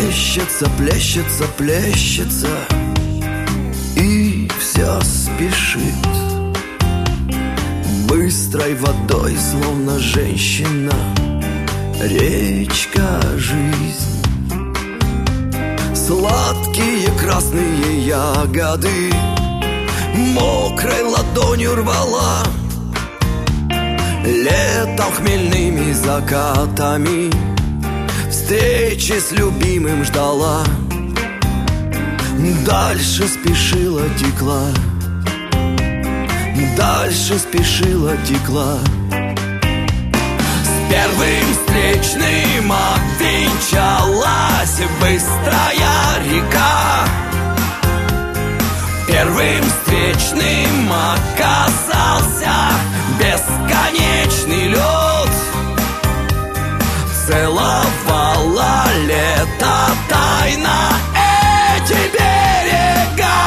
Плещется, плещется, плещется, и все спешит быстрой водой, словно женщина, речка жизнь. Сладкие красные ягоды мокрой ладонью рвала, летом хмельными закатами встречи с любимым ждала. Дальше спешила, текла, дальше спешила, текла. С первым встречным обвенчалась быстрая река. Первым встречным оказался бесконечный лед. Целовала лето тайна эти берега,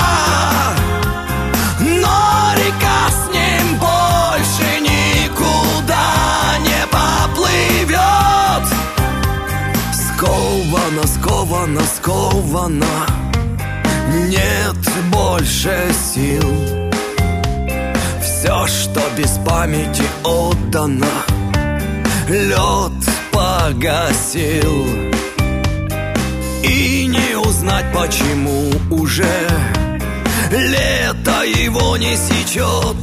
но река с ним больше никуда не поплывет. Скована, скована, скована, нет больше сил. Все, что без памяти отдано, лед погасил. И не узнать, почему уже лето его не сечет.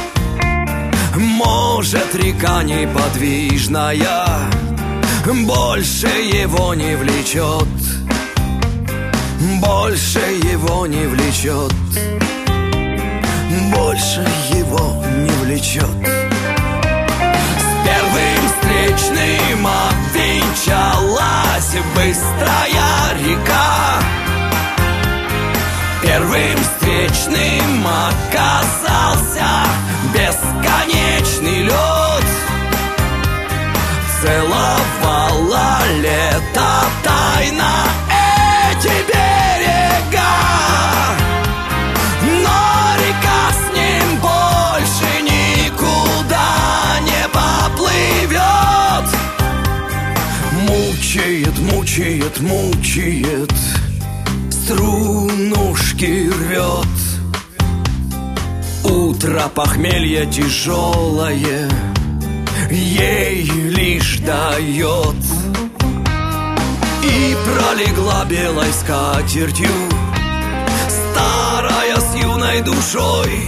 Может, река неподвижная больше его не влечет, больше его не влечет, больше его не влечет. Первым встречным обвенчалась быстрая река. Первым встречным оказался бесконечный лед. Целовала лето тайна эти берега, но река с ним больше никуда не поплывет. Мучает, мучает, мучает, струнушки рвет. Утро похмелье тяжелое ей лишь дает. И пролегла белой скатертью старая с юной душой.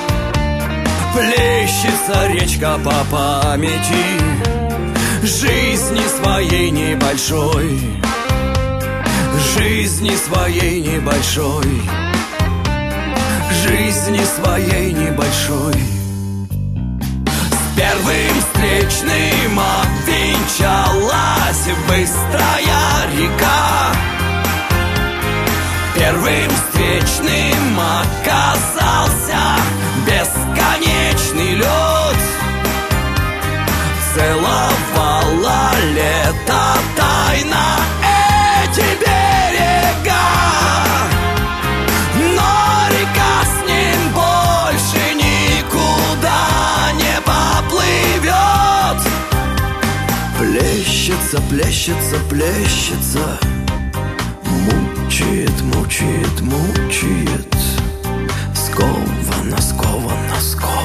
Плещется речка по памяти жизни своей небольшой, жизни своей небольшой, жизни своей небольшой. С первым встречным обвенчалась быстрая река. Первым встречным оказался бесконечный лед. Целовала лето тайна эти берега, но река с ним больше никуда не поплывет. Плещется, плещется, плещется, мучает, мучает, мучает. Скована, скована, скована.